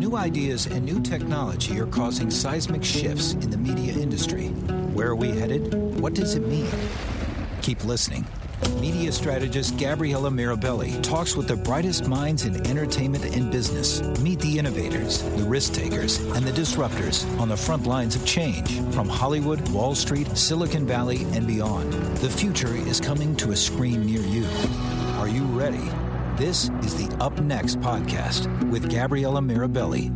New ideas and new technology are causing seismic shifts in the media industry. Where are we headed? What does it mean? Keep listening. Media strategist Gabriella Mirabelli talks with the brightest minds in entertainment and business. Meet the innovators, the risk takers, and the disruptors on the front lines of change from Hollywood, Wall Street, Silicon Valley, and beyond. The future is coming to a screen near you. Are you ready? This is the Up Next podcast with Gabriella Mirabelli.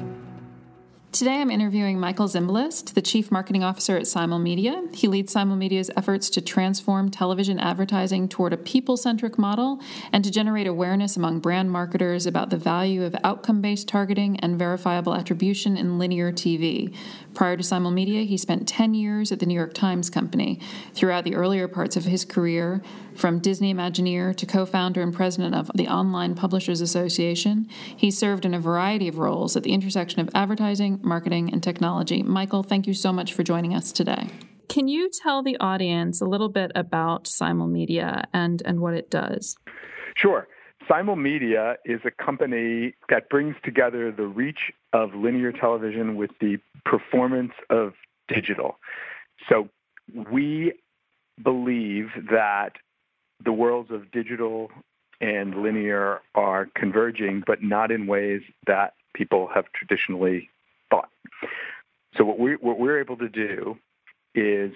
Today I'm interviewing Michael Zimbalist, the Chief Marketing Officer at Simulmedia. He leads Simulmedia's efforts to transform television advertising toward a people-centric model and to generate awareness among brand marketers about the value of outcome-based targeting and verifiable attribution in linear TV. Prior to Simulmedia, he spent 10 years at the New York Times Company. Throughout the earlier parts of his career, from Disney Imagineer to co-founder and president of the Online Publishers Association, he served in a variety of roles at the intersection of advertising, marketing, and technology. Michael, thank you so much for joining us today. Can you tell the audience a little bit about Simulmedia and what it does? Sure. Simulmedia is a company that brings together the reach of linear television with the performance of digital. So we believe that the worlds of digital and linear are converging, but not in ways that people have traditionally thought. So what we're able to do is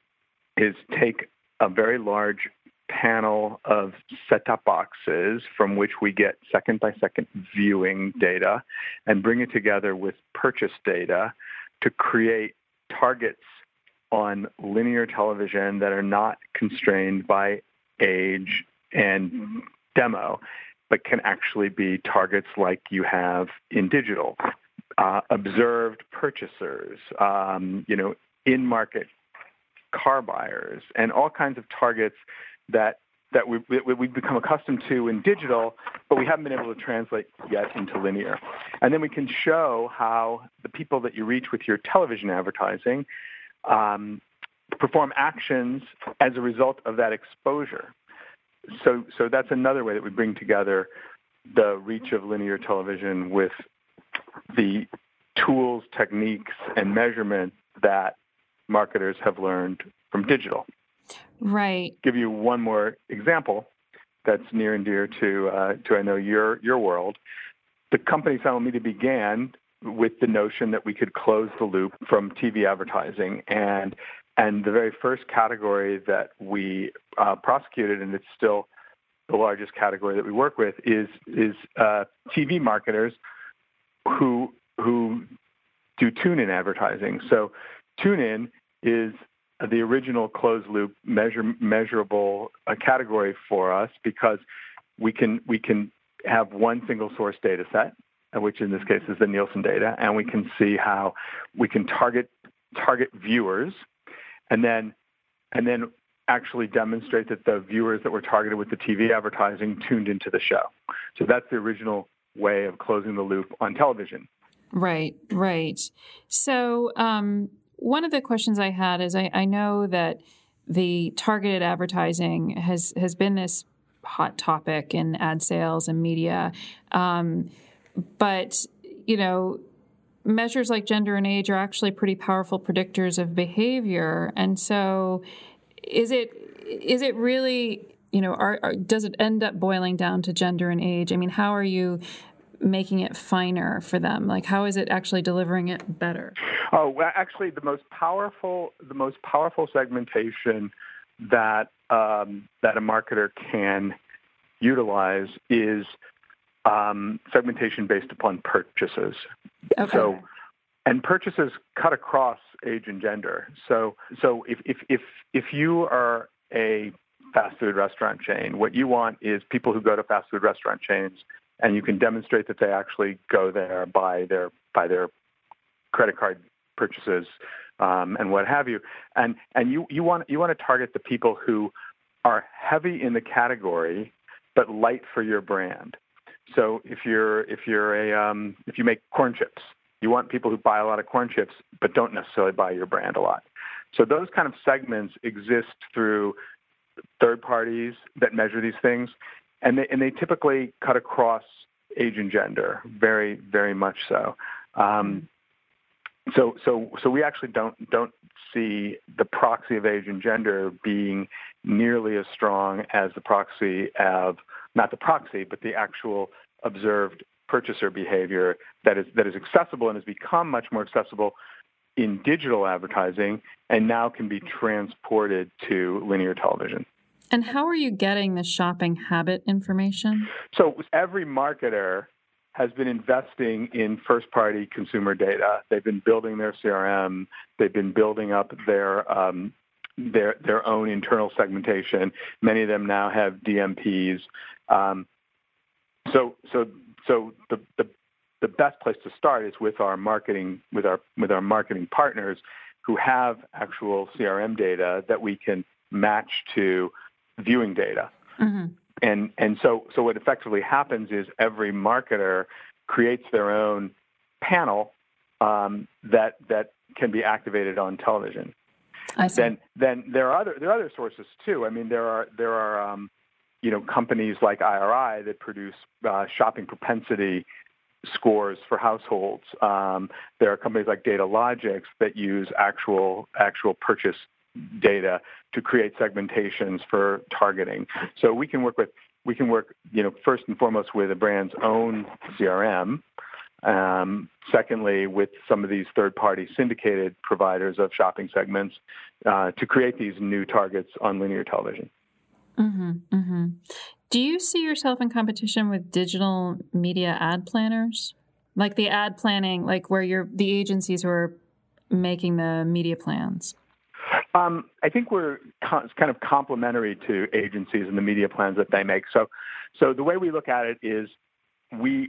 take a very large panel of set-top boxes from which we get second-by-second viewing data and bring it together with purchase data to create targets on linear television that are not constrained by age and demo, but can actually be targets like you have in digital. Observed purchasers, in-market car buyers, and all kinds of targets that we've become accustomed to in digital, but we haven't been able to translate yet into linear. And then we can show how the people that you reach with your television advertising perform actions as a result of that exposure. So that's another way that we bring together the reach of linear television with the tools, techniques, and measurement that marketers have learned from digital. Right. Give you one more example that's near and dear to I know your world. The company Simulmedia began with the notion that we could close the loop from TV advertising, and the very first category that we prosecuted, and it's still the largest category that we work with, is TV marketers who do tune-in advertising. So tune-in is the original closed-loop measurable category for us because we can have one single source data set, which in this case is the Nielsen data, and we can see how we can target viewers, and then actually demonstrate that the viewers that were targeted with the TV advertising tuned into the show. So that's the original way of closing the loop on television. Right. So one of the questions I had is I know that the targeted advertising has been this hot topic in ad sales and media, but, measures like gender and age are actually pretty powerful predictors of behavior. And so is it really, does it end up boiling down to gender and age? I mean, how are you making it finer for them? Like, how is it actually delivering it better? Oh, well, actually, the most powerful segmentation that a marketer can utilize is segmentation based upon purchases. Okay. And purchases cut across age and gender. So if you are a fast food restaurant chain, what you want is people who go to fast food restaurant chains, and you can demonstrate that they actually go there by their credit card purchases and what have you. And you want to target the people who are heavy in the category but light for your brand. So if you make corn chips, you want people who buy a lot of corn chips but don't necessarily buy your brand a lot. So those kind of segments exist through third parties that measure these things, and they typically cut across age and gender, very, very much so. So we actually don't see the proxy of age and gender being nearly as strong as the proxy of, not the proxy, but the actual observed purchaser behavior that is accessible and has become much more accessible in digital advertising and now can be transported to linear television. And how are you getting the shopping habit information? So every marketer has been investing in first-party consumer data. They've been building their CRM. They've been building up their own internal segmentation. Many of them now have DMPs. So the best place to start is with our marketing partners who have actual CRM data that we can match to viewing data. Mm-hmm. And so what effectively happens is every marketer creates their own panel that can be activated on television. I see. Then there are other sources too. I mean, there are companies like IRI that produce shopping propensity scores for households. There are companies like Datalogix that use actual purchase data to create segmentations for targeting. So we can work first and foremost with a brand's own CRM. Secondly, with some of these third-party syndicated providers of shopping segments to create these new targets on linear television. Mm-hmm, mm-hmm. Do you see yourself in competition with digital media ad planners? Like the ad planning, like where the agencies who are making the media plans? I think we're kind of complementary to agencies and the media plans that they make. So the way we look at it is we've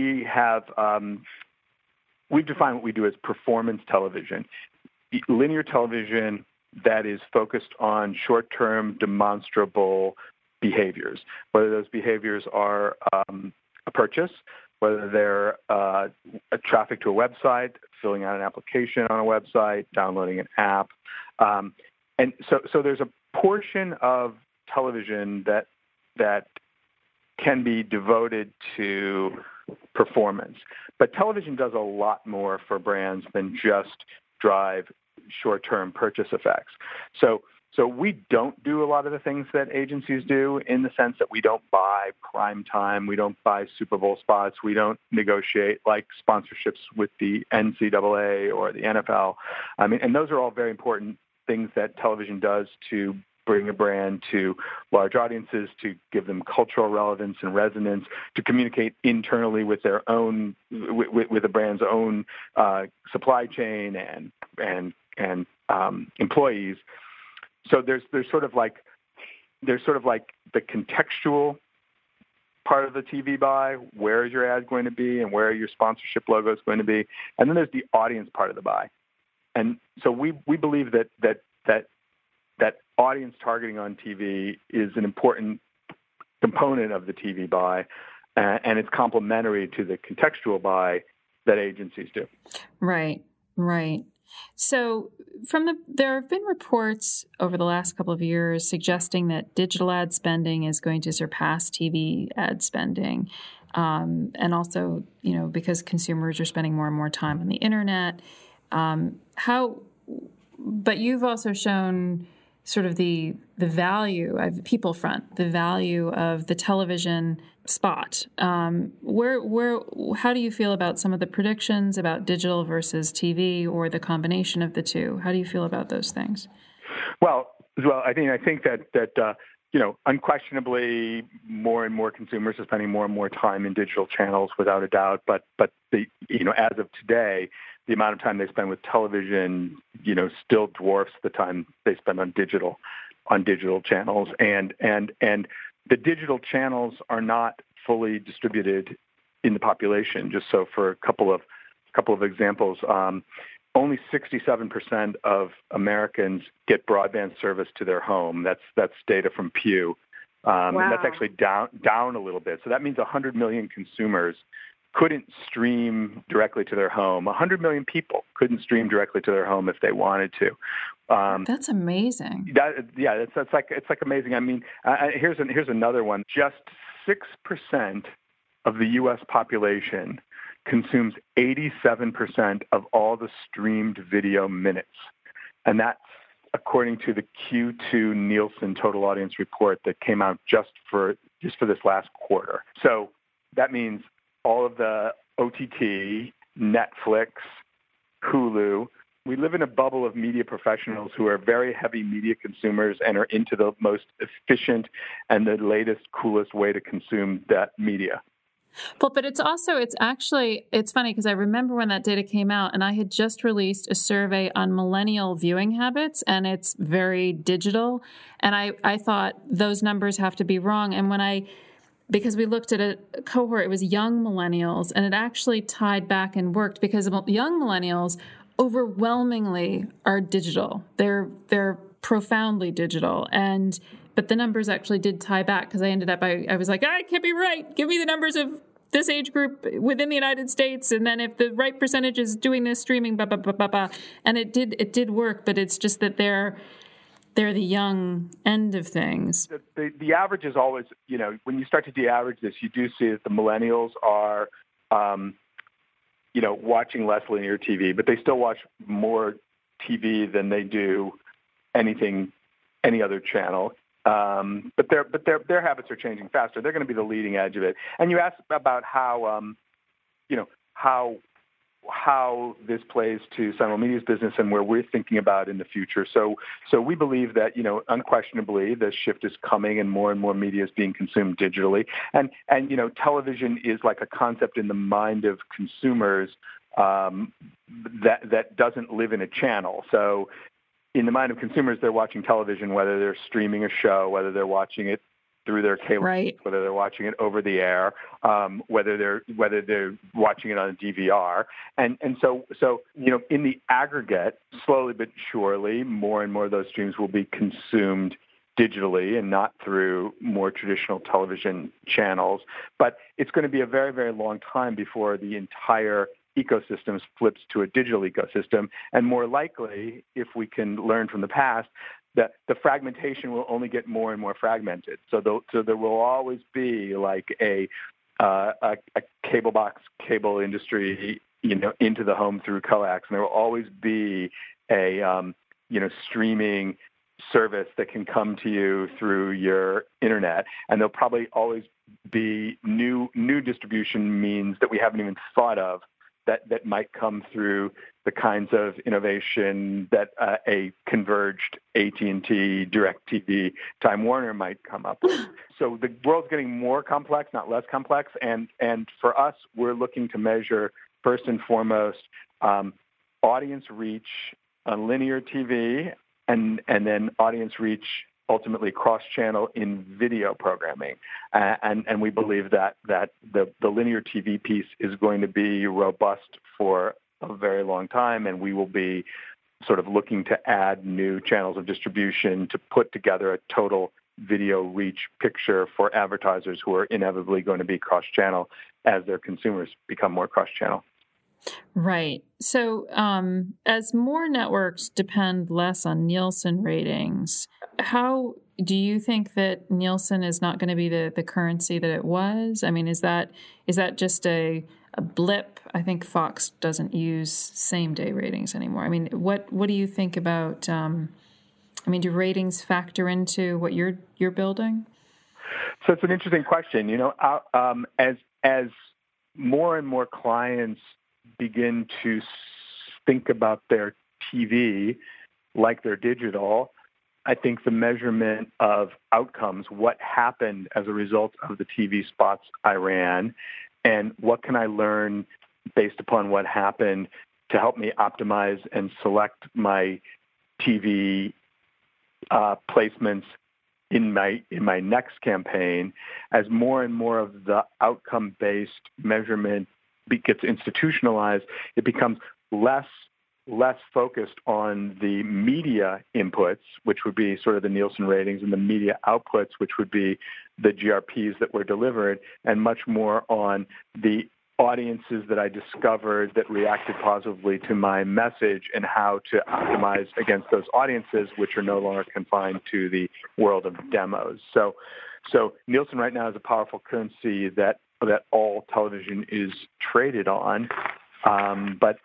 defined what we do as performance television, linear television that is focused on short-term demonstrable behaviors, whether those behaviors are a purchase, whether they're a traffic to a website, filling out an application on a website, downloading an app. And so there's a portion of television that can be devoted to performance. But television does a lot more for brands than just drive short-term purchase effects. So we don't do a lot of the things that agencies do in the sense that we don't buy prime time, we don't buy Super Bowl spots, we don't negotiate like sponsorships with the NCAA or the NFL. I mean, and those are all very important things that television does to bring a brand to large audiences, to give them cultural relevance and resonance, to communicate internally with their own, with the brand's own supply chain and employees. So there's sort of like the contextual part of the TV buy. Where is your ad going to be, and where are your sponsorship logos going to be? And then there's the audience part of the buy. And so we believe that audience targeting on TV is an important component of the TV buy, and it's complementary to the contextual buy that agencies do. Right. So there have been reports over the last couple of years suggesting that digital ad spending is going to surpass TV ad spending. And also, because consumers are spending more and more time on the internet. But you've also shown sort of the value of people front, the value of the television spot. How do you feel about some of the predictions about digital versus TV or the combination of the two? How do you feel about those things? Well, I think that unquestionably more and more consumers are spending more and more time in digital channels without a doubt. But as of today, the amount of time they spend with television, still dwarfs the time they spend on digital channels. And the digital channels are not fully distributed in the population. Just so for a couple of examples, only 67% of Americans get broadband service to their home. That's data from Pew. Wow. And that's actually down a little bit. So that means 100 million consumers couldn't stream directly to their home. 100 million people couldn't stream directly to their home if they wanted to. That's amazing. It's like amazing. I mean, here's another one. Just 6% of the U.S. population consumes 87% of all the streamed video minutes. And that's according to the Q2 Nielsen Total Audience Report that came out just for this last quarter. So that means all of the OTT, Netflix, Hulu. We live in a bubble of media professionals who are very heavy media consumers and are into the most efficient and the latest, coolest way to consume that media. Well, but it's funny because I remember when that data came out and I had just released a survey on millennial viewing habits and it's very digital. And I thought those numbers have to be wrong. And because we looked at a cohort, it was young millennials, and it actually tied back and worked because young millennials overwhelmingly are digital. They're profoundly digital. But the numbers actually did tie back because I was like, it can't be right. Give me the numbers of this age group within the United States. And then if the right percentage is doing this streaming, blah, blah, blah, blah, blah. And it did work, but it's just that they're the young end of things. The average is always, when you start to de-average this, you do see that the millennials are, watching less linear TV, but they still watch more TV than they do any other channel. But their habits are changing faster. They're going to be the leading edge of it. And you asked about how this plays to Simul Media's business and where we're thinking about in the future. So we believe that, unquestionably, the shift is coming and more media is being consumed digitally. And television is like a concept in the mind of consumers that doesn't live in a channel. So in the mind of consumers, they're watching television, whether they're streaming a show, whether they're watching it through their cable, right, whether they're watching it over the air, whether they're watching it on a DVR, and so in the aggregate, slowly but surely, more and more of those streams will be consumed digitally and not through more traditional television channels. But it's going to be a very, very long time before the entire ecosystem flips to a digital ecosystem, and more likely, if we can learn from the past, that the fragmentation will only get more and more fragmented. So there will always be like a cable industry, into the home through coax, and there will always be a streaming service that can come to you through your internet, and there'll probably always be new distribution means that we haven't even thought of that might come through the kinds of innovation that a converged AT&T, DirecTV, Time Warner might come up with. So the world's getting more complex, not less complex. And for us, we're looking to measure, first and foremost, audience reach on linear TV and then audience reach ultimately cross-channel in video programming. And we believe that the linear TV piece is going to be robust for a very long time, and we will be sort of looking to add new channels of distribution to put together a total video reach picture for advertisers who are inevitably going to be cross-channel as their consumers become more cross-channel. Right. So as more networks depend less on Nielsen ratings, how do you think that Nielsen is not going to be the currency that it was? I mean, is that just a blip? I think Fox doesn't use same-day ratings anymore. I mean, what do you think about, do ratings factor into what you're building? So it's an interesting question. As more and more clients begin to think about their TV like their digital, I think the measurement of outcomes, what happened as a result of the TV spots I ran, and what can I learn based upon what happened to help me optimize and select my TV placements in my next campaign. As more and more of the outcome-based measurement gets institutionalized, it becomes less focused on the media inputs, which would be sort of the Nielsen ratings, and the media outputs, which would be the GRPs that were delivered, and much more on the audiences that I discovered that reacted positively to my message and how to optimize against those audiences, which are no longer confined to the world of demos. So Nielsen right now is a powerful currency that that all television is traded on, but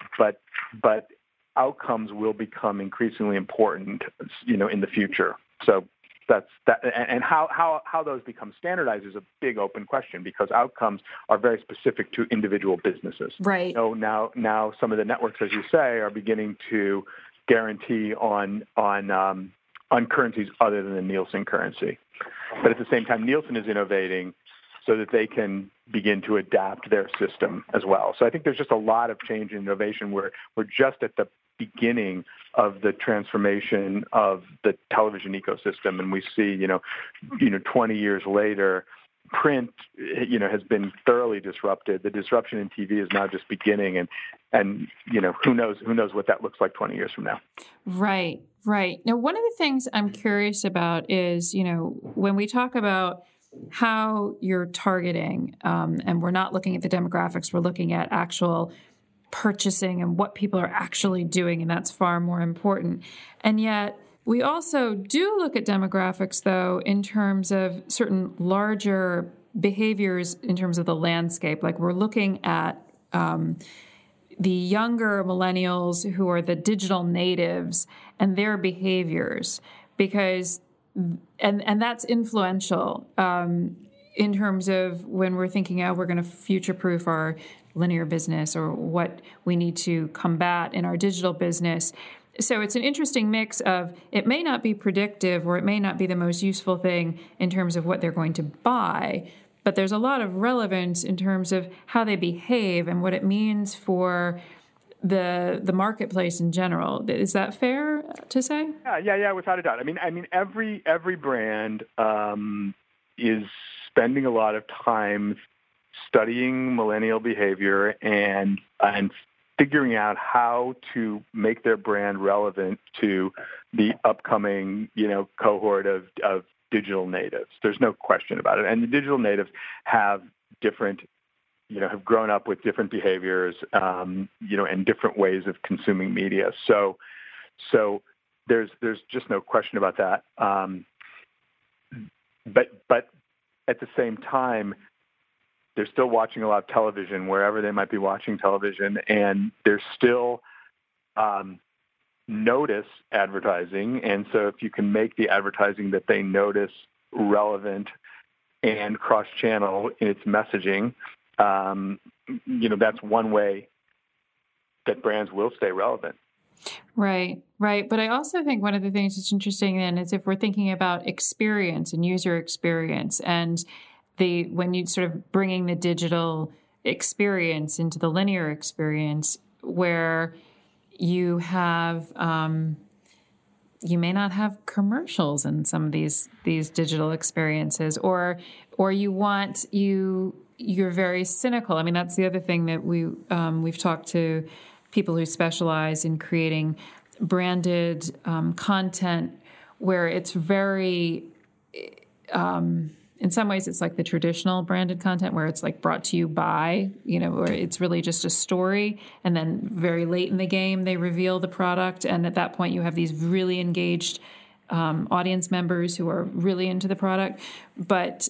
outcomes will become increasingly important, in the future. So that's that, and how those become standardized is a big open question, because outcomes are very specific to individual businesses. Right. So now some of the networks, as you say, are beginning to guarantee on currencies other than the Nielsen currency. But at the same time, Nielsen is innovating so that they can begin to adapt their system as well. So I think there's just a lot of change and innovation. We're just at the beginning of the transformation of the television ecosystem, and we see, 20 years later, print, has been thoroughly disrupted. The disruption in TV is now just beginning, and who knows what that looks like 20 years from now. Right. Now, one of the things I'm curious about is, when we talk about how you're targeting, and we're not looking at the demographics, we're looking at actual purchasing and what people are actually doing, and that's far more important. And yet, we also do look at demographics, though, in terms of certain larger behaviors in terms of the landscape. Like we're looking at the younger millennials who are the digital natives and their behaviors, because and that's influential in terms of when we're thinking, we're going to future-proof our linear business or what we need to combat in our digital business. So it's an interesting mix of, it may not be predictive or it may not be the most useful thing in terms of what they're going to buy, but there's a lot of relevance in terms of how they behave and what it means for the marketplace in general. Is that fair to say? Yeah, without a doubt. I mean, every brand is spending a lot of time studying millennial behavior and figuring out how to make their brand relevant to the upcoming, cohort of digital natives. There's no question about it. And the digital natives have different, have grown up with different behaviors, and different ways of consuming media. So there's just no question about that. But at the same time, they're still watching a lot of television wherever they might be watching television, and they're still notice advertising. And so if you can make the advertising that they notice relevant and cross-channel in its messaging, that's one way that brands will stay relevant. Right. But I also think one of the things that's interesting then is if we're thinking about experience and user experience, and when you sort of bringing the digital experience into the linear experience, where you have, you may not have commercials in some of these digital experiences, or you're very cynical. I mean, that's the other thing that we've talked to people who specialize in creating branded content, where it's very, in some ways, it's like the traditional branded content where it's like brought to you by, where it's really just a story. And then very late in the game, they reveal the product. And at that point, you have these really engaged audience members who are really into the product. But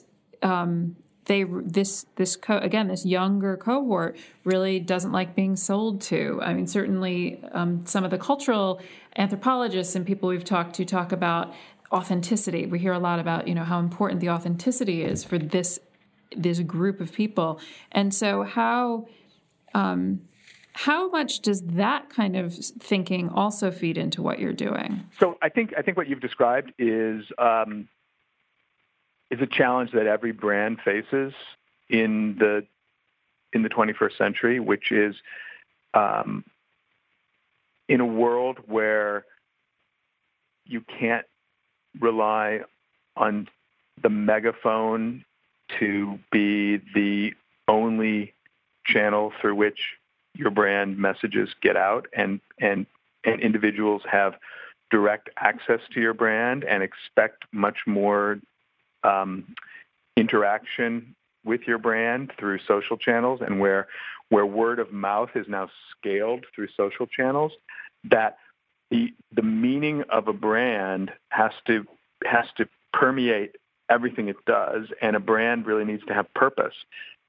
this younger cohort really doesn't like being sold to. I mean, certainly some of the cultural anthropologists and people we've talked to talk about authenticity. We hear a lot about, how important the authenticity is for this group of people. And so how much does that kind of thinking also feed into what you're doing? So I think what you've described is a challenge that every brand faces in the 21st century, which is in a world where you can't rely on the megaphone to be the only channel through which your brand messages get out, and individuals have direct access to your brand and expect much more interaction with your brand through social channels, and where word of mouth is now scaled through social channels, that the meaning of a brand has to permeate everything it does, and a brand really needs to have purpose.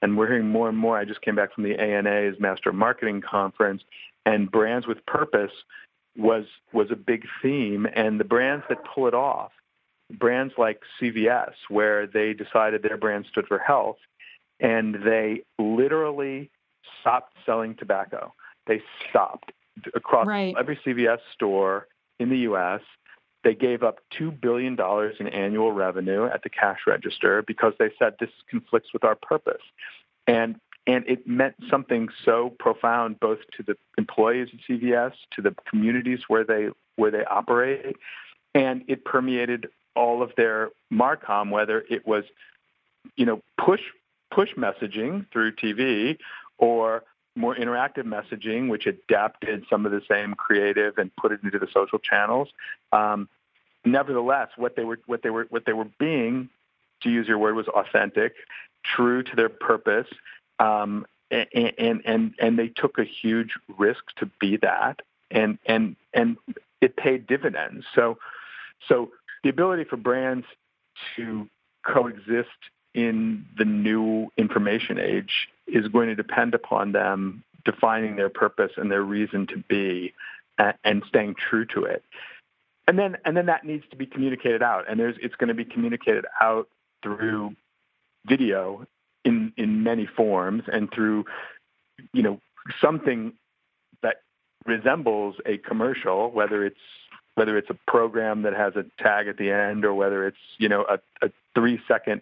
and we're hearing more and more. I just came back from the ANA's Master Marketing Conference, and brands with purpose was a big theme. And the brands that pull it off, brands like CVS, where they decided their brand stood for health, and they literally stopped selling tobacco. They stopped across every CVS store in the U.S. They gave up $2 billion in annual revenue at the cash register because they said this conflicts with our purpose. And it meant something so profound both to the employees at CVS, to the communities where they operate, and it permeated all of their MarCom, whether it was, push messaging through TV or more interactive messaging, which adapted some of the same creative and put it into the social channels. Nevertheless, what they were being, to use your word, was authentic, true to their purpose, and they took a huge risk to be that, and it paid dividends. So the ability for brands to coexist in the new information age is going to depend upon them defining their purpose and their reason to be, and staying true to it. And then that needs to be communicated out, and it's going to be communicated out through video in many forms, and through something that resembles a commercial, whether it's a program that has a tag at the end, or whether it's a 3-second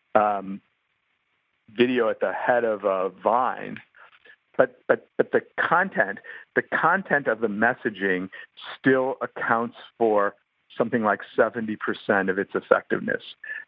video at the head of a Vine. But the content of the messaging still accounts for something like 70% of its effectiveness.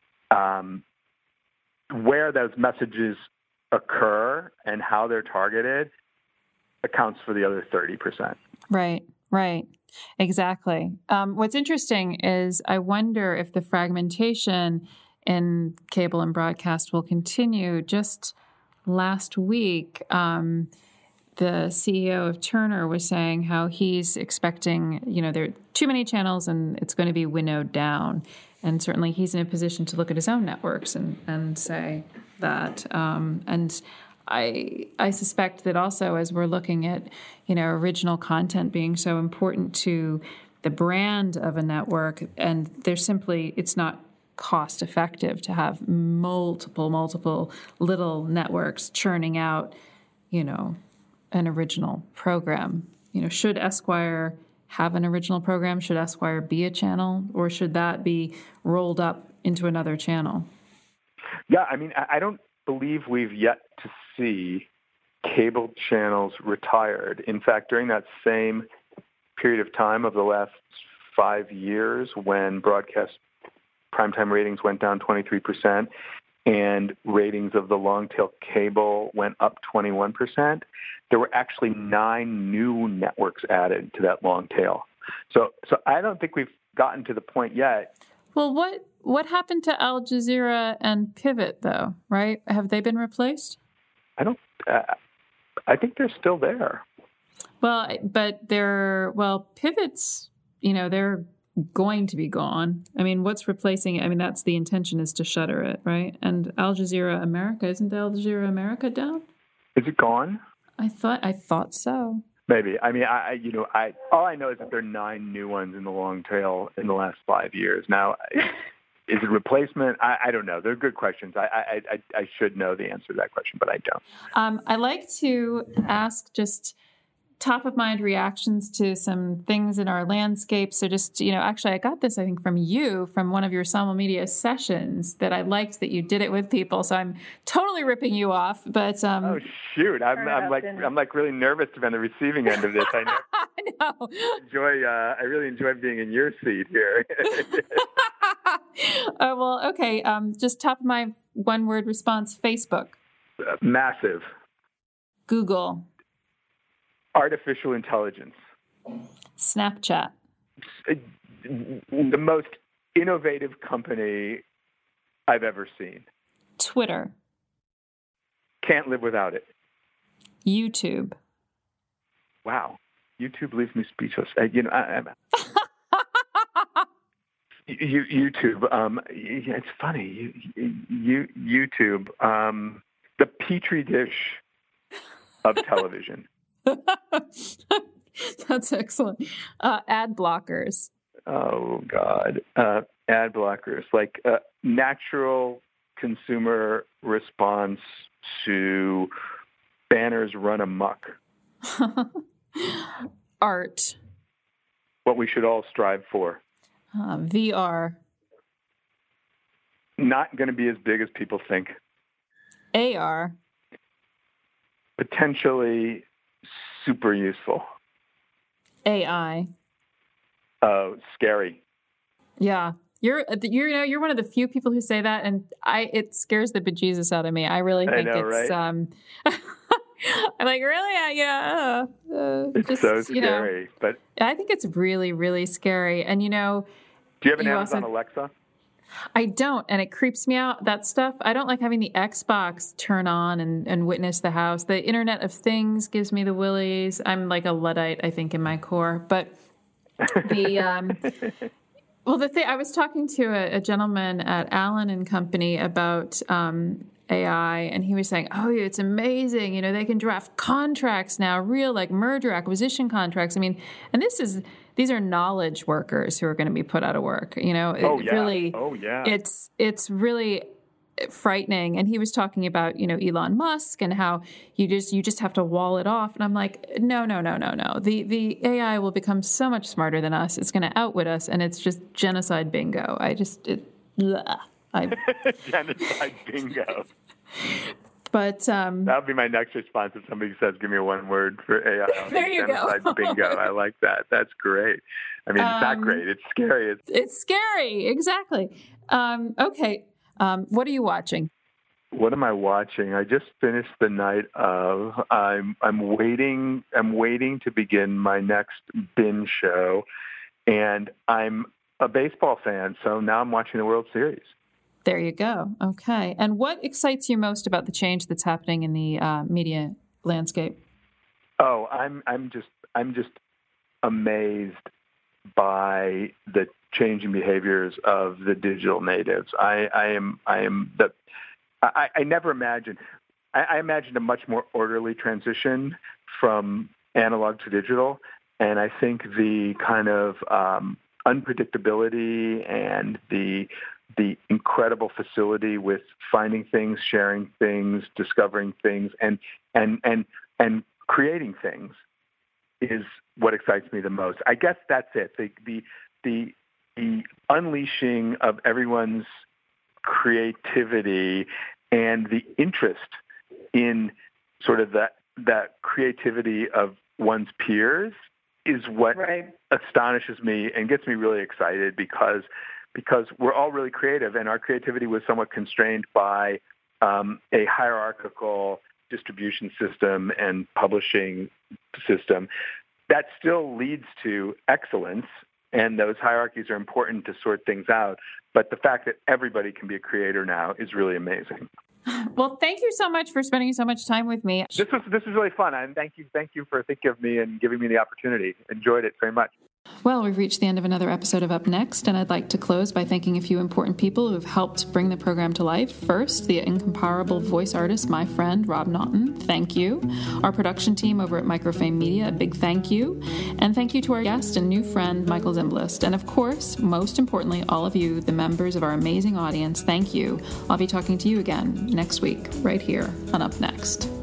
Where those messages occur and how they're targeted accounts for the other 30%. Right. Exactly. What's interesting is I wonder if the fragmentation in cable and broadcast will continue. Just last week, the CEO of Turner was saying how he's expecting, there are too many channels and it's going to be winnowed down. And certainly he's in a position to look at his own networks and say that. And I suspect that also as we're looking at, original content being so important to the brand of a network, and it's not cost effective to have multiple little networks churning out, an original program. Should Esquire have an original program? Should Esquire be a channel, or should that be rolled up into another channel? Yeah, I don't believe we've yet to see cable channels retired. In fact, during that same period of time of the last 5 years, when broadcast primetime ratings went down 23% and ratings of the long-tail cable went up 21%, there were actually 9 new networks added to that long tail. So I don't think we've gotten to the point yet. Well, what happened to Al Jazeera and Pivot, though, right? Have they been replaced? I think they're still there. Well, but Pivot's, they're going to be gone. What's replacing it? That's the intention, is to shutter it, right? And Al Jazeera America, isn't Al Jazeera America down? Is it gone? I thought so. Maybe. All I know is that there are 9 new ones in the long tail in the last 5 years. Now, is it replacement? I don't know. They're good questions. I should know the answer to that question, but I don't. I like to ask just top-of-mind reactions to some things in our landscape. So just, actually, I got this, I think, from one of your Simul Media sessions that I liked that you did it with people. So I'm totally ripping you off. But oh, shoot. I'm like really nervous to be on the receiving end of this. I know. I really enjoy being in your seat here. Well, okay. Just top of my one-word response, Facebook. Massive. Google. Artificial intelligence. Snapchat. The most innovative company I've ever seen. Twitter. Can't live without it. YouTube. Wow. YouTube leaves me speechless. YouTube. It's funny. YouTube. the petri dish of television. That's excellent. Ad blockers. Oh, God. Ad blockers, like natural consumer response to banners run amok. Art. What we should all strive for. VR. Not going to be as big as people think. AR. Potentially super useful. AI. Oh, scary. Yeah. You're one of the few people who say that, and it scares the bejesus out of me. I really think it's right? I'm like, really? Yeah. It's just, so scary, but I think it's really, really scary. And do you have an Amazon Alexa? I don't, and it creeps me out, that stuff. I don't like having the Xbox turn on and witness the house. The Internet of Things gives me the willies. I'm like a Luddite, I think, in my core. But the the thing, I was talking to a gentleman at Allen and Company about AI, and he was saying, "Oh, it's amazing. They can draft contracts now, real like merger acquisition contracts. I mean, and these are knowledge workers who are going to be put out of work. Really, it's really frightening." And he was talking about Elon Musk and how you just have to wall it off. And I'm like, no. The AI will become so much smarter than us. It's going to outwit us, and it's just genocide bingo. Genocide bingo. But that'll be my next response if somebody says, "Give me one word for AI." There you go. Bingo. I like that. That's great. I mean, it's not great. It's scary. It's scary. Exactly. Okay. What are you watching? What am I watching? I just finished the night of. I'm waiting to begin my next binge show, and I'm a baseball fan, so now I'm watching the World Series. There you go. Okay. And what excites you most about the change that's happening in the media landscape? Oh, I'm just amazed by the changing behaviors of the digital natives. I never imagined. I imagined a much more orderly transition from analog to digital, and I think the kind of unpredictability and the incredible facility with finding things, sharing things, discovering things, and creating things is what excites me the most. I guess that's it. The unleashing of everyone's creativity and the interest in sort of that creativity of one's peers is what astonishes me and gets me really excited because we're all really creative, and our creativity was somewhat constrained by a hierarchical distribution system and publishing system. That still leads to excellence, and those hierarchies are important to sort things out. But the fact that everybody can be a creator now is really amazing. Well, thank you so much for spending so much time with me. This was really fun, and thank you for thinking of me and giving me the opportunity. Enjoyed it very much. Well, we've reached the end of another episode of Up Next, and I'd like to close by thanking a few important people who have helped bring the program to life. First, the incomparable voice artist, my friend, Rob Naughton. Thank you. Our production team over at Microframe Media, a big thank you. And thank you to our guest and new friend, Michael Zimbalist. And of course, most importantly, all of you, the members of our amazing audience, thank you. I'll be talking to you again next week, right here on Up Next.